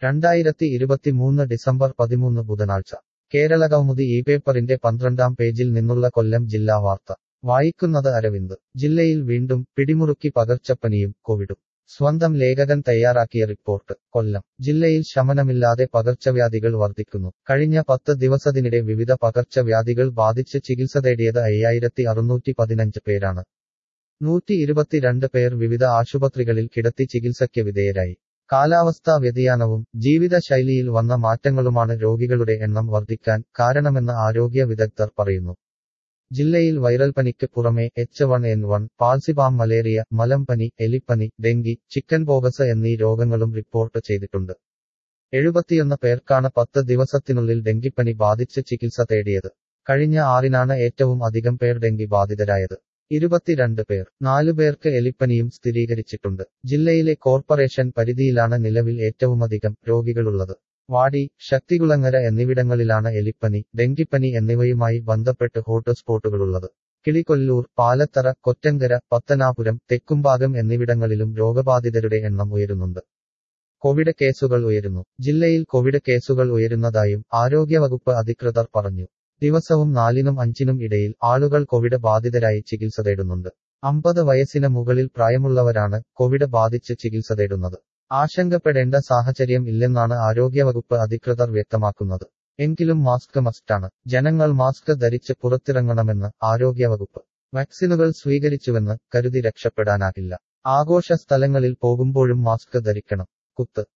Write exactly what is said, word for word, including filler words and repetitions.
രണ്ടായിരത്തി ഇരുപത്തിമൂന്ന് ഡിസംബർ പതിമൂന്ന് ബുധനാഴ്ച കേരളകൗമുദി ഈ പേപ്പറിന്റെ പന്ത്രണ്ടാം പേജിൽ നിന്നുള്ള കൊല്ലം ജില്ലാ വാർത്ത വായിക്കുന്നത് അരവിന്ദ്. ജില്ലയിൽ വീണ്ടും പിടിമുറുക്കി പകർച്ചപ്പനിയും കോവിഡും. സ്വന്തം ലേഖകൻ തയ്യാറാക്കിയ റിപ്പോർട്ട്. കൊല്ലം ജില്ലയിൽ ശമനമില്ലാതെ പകർച്ചവ്യാധികൾ വർദ്ധിക്കുന്നു. കഴിഞ്ഞ പത്ത് ദിവസത്തിനിടെ വിവിധ പകർച്ചവ്യാധികൾ ബാധിച്ച് ചികിത്സ തേടിയത് അയ്യായിരത്തി അറുന്നൂറ്റി പതിനഞ്ച് പേരാണ്. നൂറ്റി ഇരുപത്തിരണ്ട് പേർ വിവിധ ആശുപത്രികളിൽ കിടത്തി ചികിത്സയ്ക്ക് വിധേയരായി. കാലാവസ്ഥാ വ്യതിയാനവും ജീവിതശൈലിയിൽ വന്ന മാറ്റങ്ങളുമാണ് രോഗികളുടെ എണ്ണം വർദ്ധിക്കാൻ കാരണമെന്ന് ആരോഗ്യ വിദഗ്ധർ പറയുന്നു. ജില്ലയിൽ വൈറൽ പനിക്ക് പുറമെ H one N one, falciparum malaria, മലമ്പനി, എലിപ്പനി, ഡെങ്കി, ചിക്കൻ പോക്സ് എന്നീ രോഗങ്ങളും റിപ്പോർട്ട് ചെയ്തിട്ടുണ്ട്. എഴുപത്തിയൊന്ന് പേർക്കാണ് പത്ത് ദിവസത്തിനുള്ളിൽ ഡെങ്കിപ്പനി ബാധിച്ച് ചികിത്സ തേടിയത്. കഴിഞ്ഞ ആറിനാണ് ഏറ്റവും അധികം പേർ ഡെങ്കി ബാധിതരായത്. ഇരുപത്തിരണ്ട് പേർ. നാലുപേർക്ക് എലിപ്പനിയും സ്ഥിരീകരിച്ചിട്ടുണ്ട്. ജില്ലയിലെ കോർപ്പറേഷൻ പരിധിയിലാണ് നിലവിൽ ഏറ്റവുമധികം രോഗികളുള്ളത്. വാടി, ശക്തികുളങ്ങര എന്നിവിടങ്ങളിലാണ് എലിപ്പനി, ഡെങ്കിപ്പനി എന്നിവയുമായി ബന്ധപ്പെട്ട് ഹോട്ട്സ്പോട്ടുകളുള്ളത്. കിളികൊല്ലൂർ, പാലത്തറ, കൊറ്റങ്കര, പത്തനാപുരം, തെക്കുംഭാഗം എന്നിവിടങ്ങളിലും രോഗബാധിതരുടെ എണ്ണം ഉയരുന്നുണ്ട്. കോവിഡ് കേസുകൾ ഉയരുന്നു. ജില്ലയിൽ കോവിഡ് കേസുകൾ ഉയരുന്നതായും ആരോഗ്യവകുപ്പ് അധികൃതർ പറഞ്ഞു. ദിവസവും നാലിനും അഞ്ചിനും ഇടയിൽ ആളുകൾ കോവിഡ് ബാധിതരായി ചികിത്സ തേടുന്നുണ്ട്. അമ്പത് വയസ്സിന് മുകളിൽ പ്രായമുള്ളവരാണ് കോവിഡ് ബാധിച്ച് ചികിത്സ തേടുന്നത്. ആശങ്കപ്പെടേണ്ട സാഹചര്യം ഇല്ലെന്നാണ് ആരോഗ്യവകുപ്പ് അധികൃതർ വ്യക്തമാക്കുന്നത്. എങ്കിലും മാസ്ക് മസ്റ്റാണ്. ജനങ്ങൾ മാസ്ക് ധരിച്ച് പുറത്തിറങ്ങണമെന്ന് ആരോഗ്യവകുപ്പ്. വാക്സിനുകൾ സ്വീകരിച്ചുവെന്ന് കരുതി രക്ഷപ്പെടാനാകില്ല. ആഘോഷ സ്ഥലങ്ങളിൽ പോകുമ്പോഴും മാസ്ക് ധരിക്കണം. കുത്ത്